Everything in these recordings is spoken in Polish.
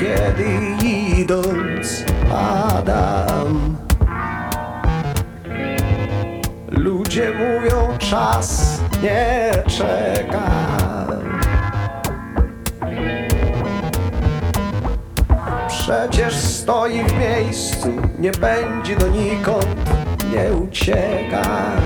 kiedy idąc padam. Ludzie mówią, czas nie czeka. Przecież stoi w miejscu, nie będzie donikąd, nie ucieka.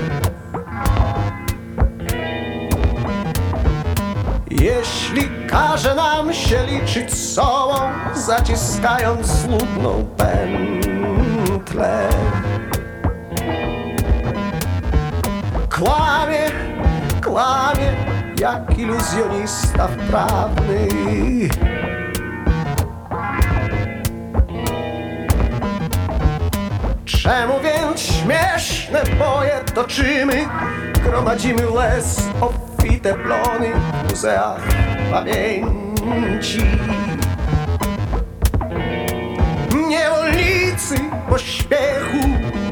Jeśli każe nam się liczyć sobą, zaciskając zludną pętlę, kłamie, kłamie, jak iluzjonista wprawny. Czemu więc śmieszne boje toczymy? Gromadzimy łez obfite plony w muzeach pamięci. Niewolnicy pośpiechu.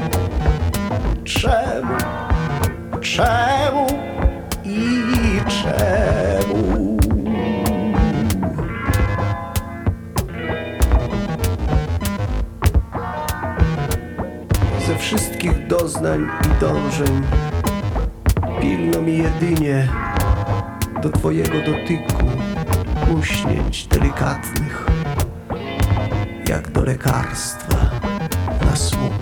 Czemu? Czemu i czemu? Ze wszystkich doznań i dążeń pilno mi jedynie do twojego dotyku, uśnięć delikatnych, jak do lekarstwa na smutek.